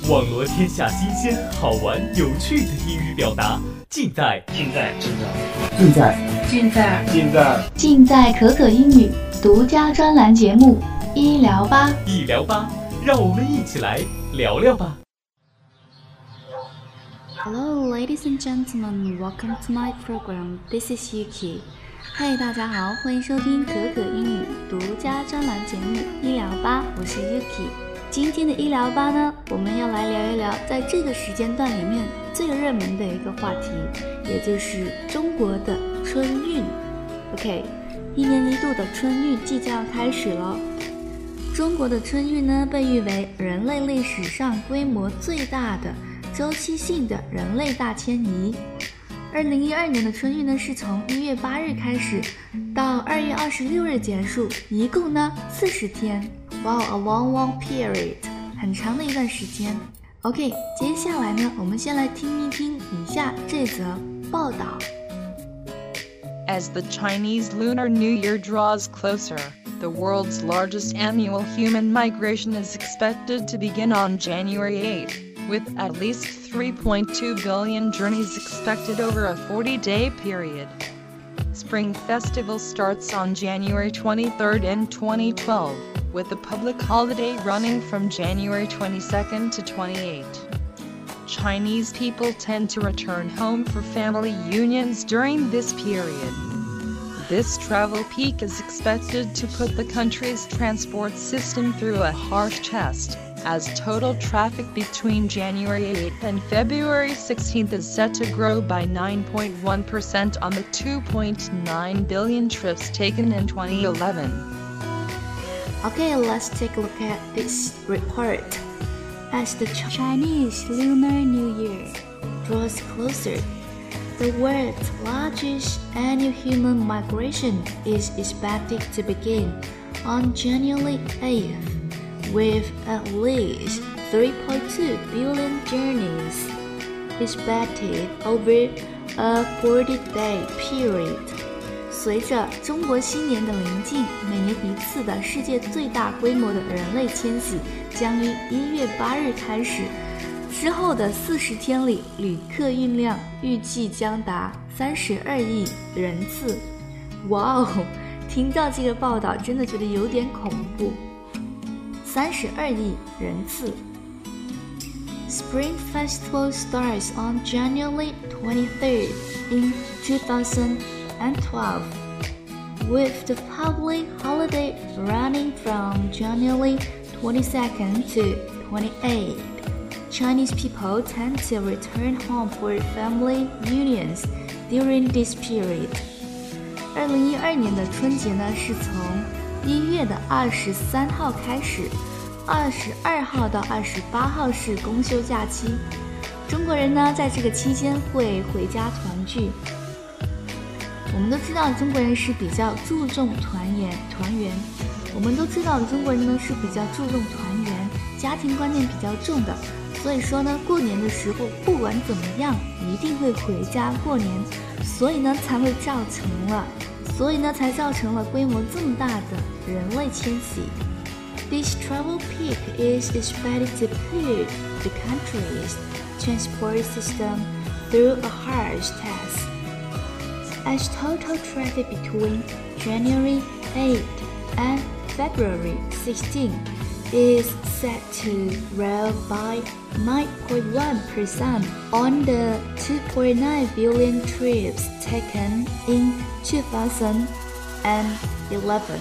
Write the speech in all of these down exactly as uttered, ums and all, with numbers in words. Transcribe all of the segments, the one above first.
网罗天下新鲜、好玩、有趣的英语表达，尽在尽在尽在尽在尽在尽在尽在可可英语独家专栏节目医疗吧， 医疗吧，让我们一起来聊聊吧。 Hello, ladies and gentlemen, welcome to my program. This is Yuki. 嗨，大家好，欢迎收听可可英语独家专栏节目医疗吧，我是 Yuki。今天的医疗吧呢，我们要来聊一聊在这个时间段里面最热门的一个话题，也就是中国的春运。OK， 一年一度的春运即将要开始了。中国的春运呢，被誉为人类历史上规模最大的周期性的人类大迁移。二零一二年的春运呢，是从一月八日开始到二月二十六日结束，一共呢四十天。Wow, a long, long period， 很长的一段时间。OK， 接下来呢，我们先来听一听以下这则报道。 As the Chinese Lunar New Year draws closer, the world's largest annual human migration is expected to begin on January eighth, with at least three point two billion journeys expected over a forty-day period. Spring Festival starts on January twenty-third in twenty twelve, with the public holiday running from January twenty-second to twenty-eighth. Chinese people tend to return home for family reunions during this period. This travel peak is expected to put the country's transport system through a harsh test, as total traffic between January eighth and February sixteenth is set to grow by nine point one percent on the two point nine billion trips taken in twenty eleven. Okay, let's take a look at this report. As the Chinese Lunar New Year draws closer, the world's largest annual human migration is expected to begin on January eighth, with at least three point two billion journeys expected over a forty-day period. 随着中国新年的临近，每年一次的世界最大规模的人类迁徙将于一月八日开始。之后的四十天里，旅客运量预计将达三十二亿人次。哇哦，听到这个报道真的觉得有点恐怖。三十二亿人次。Spring Festival starts on January twenty-third in two thousand twelve, with the public holiday running from January twenty-second to twenty-eighth. Chinese people tend to return home for family reunions during this period. 二零一二年的春节呢，是从一月的二十三号开始，二十二号到二十八号是公休假期。中国人呢，在这个期间会回家团聚。我们都知道中国人是比较注重团圆团圆我们都知道中国人呢是比较注重团圆，家庭观念比较重的，所以说呢，过年的时候不管怎么样一定会回家过年，所以呢才会造成了所以呢才造成了规模这么大的人类迁徙。 This travel peak is expected to put the country's transport system through a harsh test, as total traffic between January eighth and February sixteenth is set to grow by nine point one percent on the two point nine billion trips taken in two thousand eleven.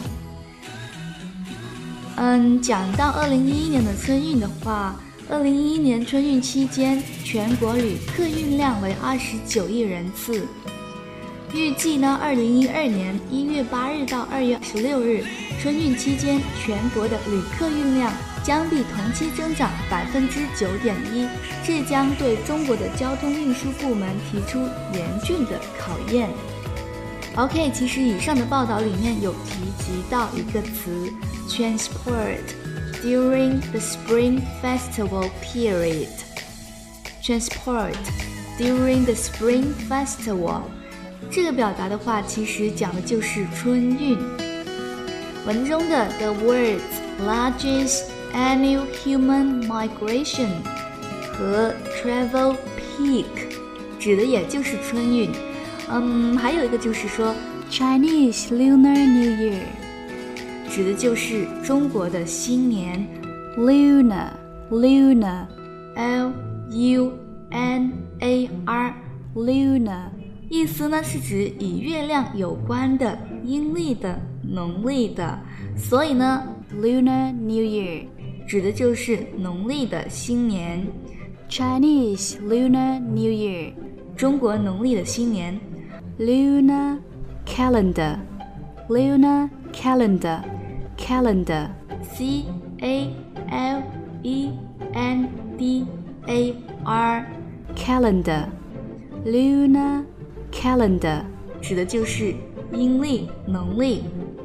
嗯，讲到二零一一年的春运的话，二零一一年春运期间，全国旅客运量为二十九亿人次。预计呢，二零一二年一月八日到二月十六日春运期间，全国的旅客运量将比同期增长百分之九点一，这将对中国的交通运输部门提出严峻的考验。OK， 其实以上的报道里面有提及到一个词 transport during the Spring Festival period. Transport during the Spring Festival. 这个表达的话，其实讲的就是春运。文中的 the world's largest annual human migration 和 travel peak 指的也就是春运。嗯，还有一个就是说 Chinese Lunar New Year 指的就是中国的新年。 Lunar Lunar L U N A R Lunar 意思呢是指与月亮有关的阴历的农历的，所以呢 Lunar New Year 指的就是农历的新年。 Chinese Lunar New Year 中国农历的新年。 Lunar Calendar Lunar Calendar Calendar C A L E N D A R Calendar Lunar Calendar 指的就是阴历农历。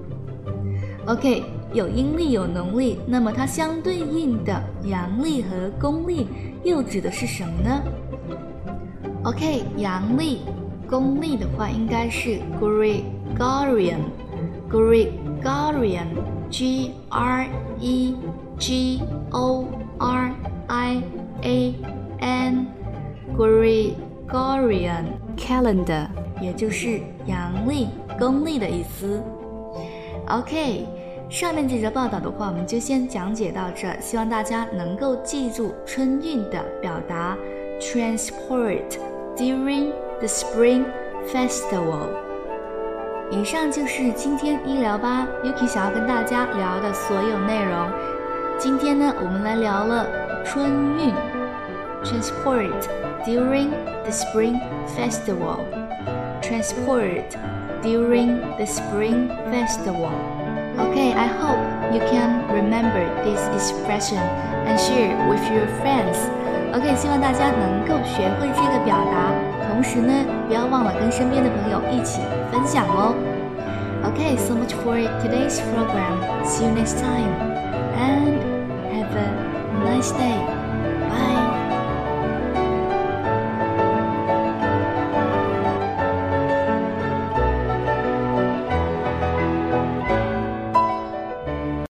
OK， 有阴历有农历，那么它相对应的阳历和公历又指的是什么呢？ OK， 阳历公历的话应该是 Gregorian Gregorian G R E G O R I A N Gregorian Calendar 也就是阳历公历的意思。 OK， 上面这则报道的话我们就先讲解到这，希望大家能够记住春运的表达 Transport during the Spring Festival。 以上就是今天医疗吧 Yuki 想要跟大家聊的所有内容。今天呢我们来聊了春运 Transport during the Spring Festival Transport during the Spring Festival. Okay, I hope you can remember this expression and share with your friends. OK， 希望大家能够学会这个表达，同时呢，不要忘了跟身边的朋友一起分享哦。OK, so much for today's program. See you next time, and have a nice day.